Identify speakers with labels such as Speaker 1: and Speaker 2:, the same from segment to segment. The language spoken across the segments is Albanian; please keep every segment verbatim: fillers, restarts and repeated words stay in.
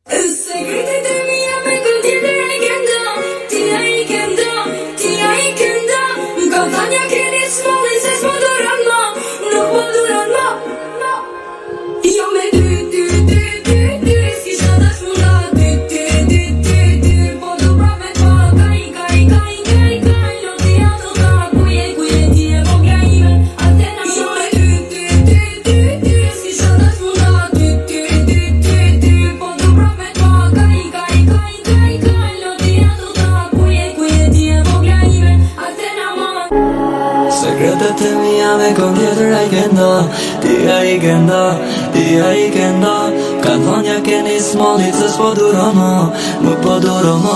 Speaker 1: Sekretet e mia me të tjetër ai këndo, ti ai këndo, ti ai këndo. Nga thanja keni smolli se s'po duron mo, nuk po duron mo. Jo me ty, ty, ty, ty, ty, s'kisha dashur nga ty, ty, ty, ty, ty. Po du prap me t'pa, kaj, kaj, kaj, kaj, kaj. Loti ato ta, ku je, ku je ti e vogla ime, atena. Jo me ty, ty, ty, ty, ty, s'kisha dashur nga ty, ty, ty, ty, ty. Po du prap me t'pa, kaj, kaj, kaj, kaj, kaj. Loti ato ta, ku je, ku je ti e vogla ime, atena mama.
Speaker 2: Sekretet e mia me kon tjetër ai këndo, ti ai këndo, ti ai këndo. Kanë thonja keni smollit se s'po duron mo, nuk po duron mo.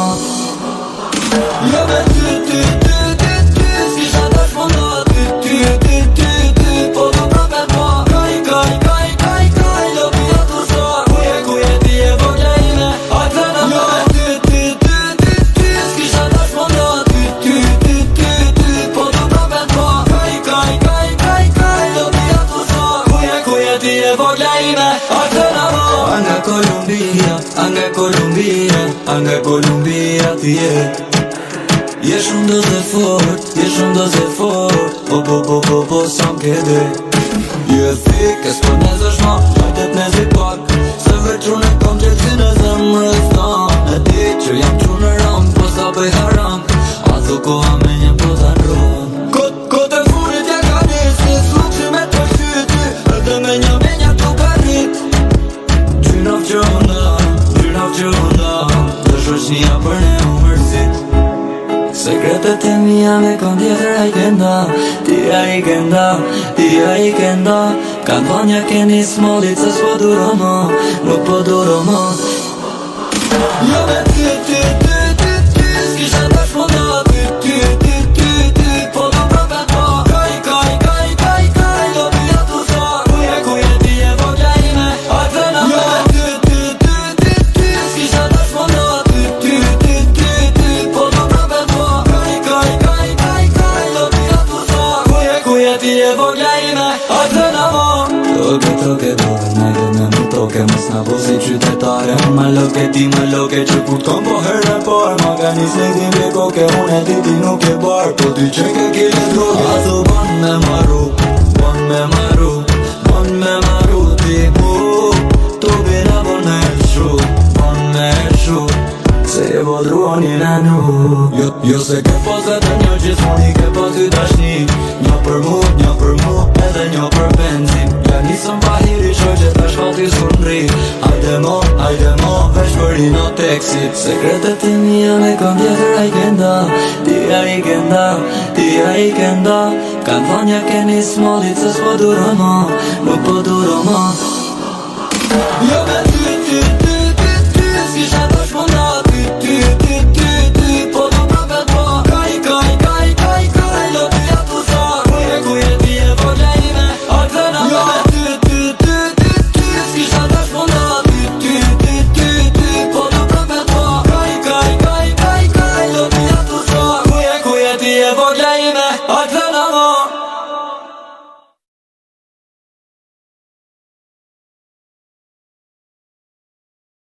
Speaker 2: Jo me ty, ty, ty, ty, ty, s'kisha dashur nga ty, ty, ty, ty, ty. Po du prap me t'pa, kaj, kaj, kaj, kaj, kaj. Lopi ato sa, ku je, ku je ti e vogla ime, atena mo. Jo me ty, ty, ty, ty, ty, s'kisha dashur nga ty, ty, ty, ty, ty. Po du prap me t'pa, kaj, kaj, kaj, kaj, kaj. Lopi ato sa, ku je, ku je ti e vogla ime, atena mo. Anga Colombia, anga Colombia, anga Colombia ti je. Je shumë doze fort, je shumë doze fort. Po po po po po sa m'kede. Je thik, e s'po nezesh ma, hajtet nezi pak. Se veçun e kom qelsin e zemrës tan. E di që jam qu në ram, po sa bëj haram. A thu koha me një po t'a ndron. Kot, kot e funit ja ka nisi, s'luk që me të shyti. Edhe me një me një t'u ka rrit. Gjynav që nda, gjynav që nda. Dhe shoqnia për ne u mërësit. Sekretet e mia me kon tjetër ai këndo, ti ai këndo, ti ai këndo. Kanë thonja keni smollit se s'po duron mo, nuk po duron mo. Jo me ty, ty, ty, ty, ty, s'kisha dashur nga ty, ty, ty, ty, ty. Po du prap me t'pa, kaj, kaj, kaj, kaj, kaj. Lopi ato sa, ku je, ku je ti e vogla ime, atena mo. Jo me ty, ty, ty, ty, ty, s'kisha dashur nga ty, ty, ty, ty, ty. Po du prap me t'pa, kaj, kaj, kaj, kaj, kaj. Lopi ato sa, ku je, ku je ti e vogla ime, atena mo. Toke, toke, dore, najde me mu toke. Mos na po si qytetare, unë ma loke, ti ma loke. Që kur t'kom po herë e par, ma ka një snejtin me koke. Unë e ti ti nuk e bar, po ti që ke kile droge. A thu ban me maru, ban me maru, ban me maru. Ti mu, tu bina bon me shu, bon me shu. Se je vodruon i në nu. Jo, jo se ke pas edhe një gjithmoni, ke pas dy dashni. Një për mu, një për mu, edhe një për benzin. Ja nisëm pa hiri shoqe, tash fati s'undri. Hajde mo, hajde mo, veç për i no teksit. Sekretet e mia me kon tjetër ai këndo, ti ai këndo, ti ai këndo. Kanë thonja keni smollit se s'po duron mo, nuk po duron mo. Jo me ty, ty, ty.